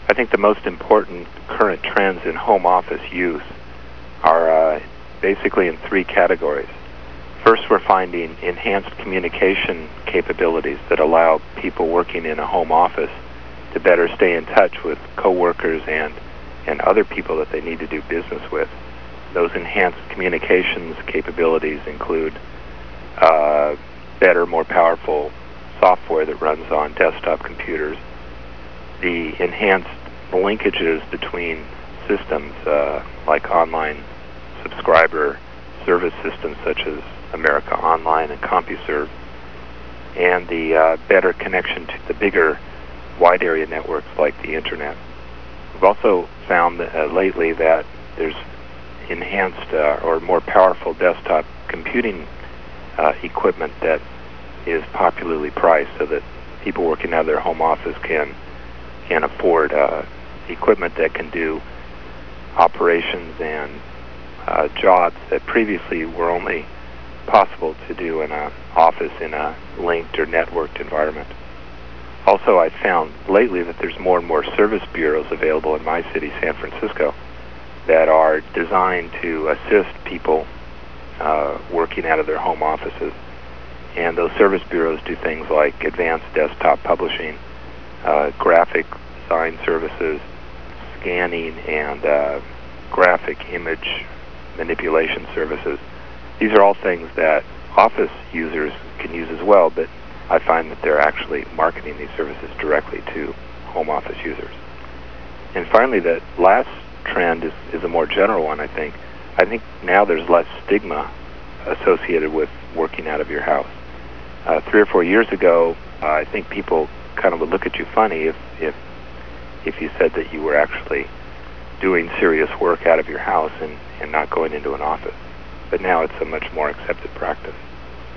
I think the most important current trends in home office use are basically in three categories. First, we're finding enhanced communication capabilities that allow people working in a home office to better stay in touch with coworkers and other people that they need to do business with. Those enhanced communications capabilities include better, more powerful software that runs on desktop computers, the enhanced linkages between systems like online subscriber service systems such as America Online and CompuServe, and the better connection to the bigger wide area networks like the Internet. We've also found lately that there's enhanced or more powerful desktop computing equipment that is popularly priced so that people working out of their home office can afford equipment that can do operations and jobs that previously were only possible to do in an office in a linked or networked environment. Also, I found lately that there's more and more service bureaus available in my city, San Francisco, that are designed to assist people working out of their home offices. And those service bureaus do things like advanced desktop publishing, graphic design services, scanning, and graphic image manipulation services. These are all things that office users can use as well, but I find that they're actually marketing these services directly to home office users. And finally, the last trend is a more general one, I think. I think now there's less stigma associated with working out of your house. 3 or 4 years ago, I think people kind of would look at you funny if you said that you were actually doing serious work out of your house and not going into an office. But now it's a much more accepted practice.